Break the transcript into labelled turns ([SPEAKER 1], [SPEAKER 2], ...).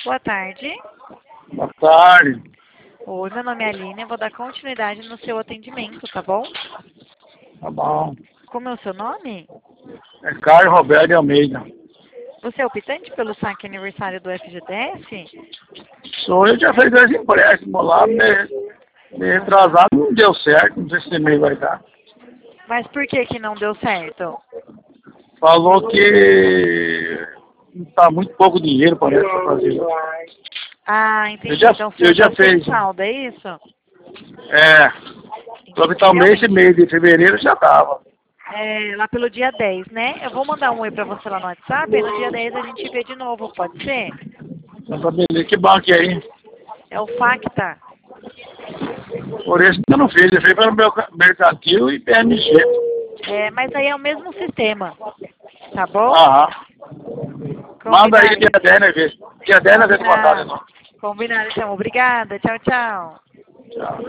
[SPEAKER 1] Boa tarde.
[SPEAKER 2] Boa tarde.
[SPEAKER 1] Oi, meu nome é Aline, eu vou dar continuidade no seu atendimento, tá bom?
[SPEAKER 2] Tá bom.
[SPEAKER 1] Como é o seu nome?
[SPEAKER 2] É Caio Roberto de Almeida.
[SPEAKER 1] Você é optante pelo saque aniversário do FGTS?
[SPEAKER 2] Sou eu, já fez 2 empréstimos lá, me retrasado, não deu certo, não sei se esse mês vai dar.
[SPEAKER 1] Mas por que que não deu certo?
[SPEAKER 2] Falou que tá muito pouco dinheiro, parece, pra fazer.
[SPEAKER 1] Ah, entendi.
[SPEAKER 2] Eu
[SPEAKER 1] Então o senhor
[SPEAKER 2] já
[SPEAKER 1] tá sem
[SPEAKER 2] fiz.
[SPEAKER 1] saldo, é isso?
[SPEAKER 2] É, falou que talvez esse mês de fevereiro já tava.
[SPEAKER 1] É, lá pelo dia 10, né? Eu vou mandar um oi pra você lá no WhatsApp e no dia 10 a gente vê de novo, pode ser?
[SPEAKER 2] Então, tá beleza. Que banco é aí?
[SPEAKER 1] É o Facta.
[SPEAKER 2] Por isso que eu não fiz, eu fiz pelo meu mercantil e PMG.
[SPEAKER 1] É, mas aí é o mesmo sistema, tá bom?
[SPEAKER 2] Aham. Manda aí
[SPEAKER 1] Combinado.
[SPEAKER 2] dia 10, né, vez? Dia 10 na vez mandada,
[SPEAKER 1] Combinado.
[SPEAKER 2] não.
[SPEAKER 1] Combinado, então. Obrigada. Tchau, tchau.
[SPEAKER 2] Tchau.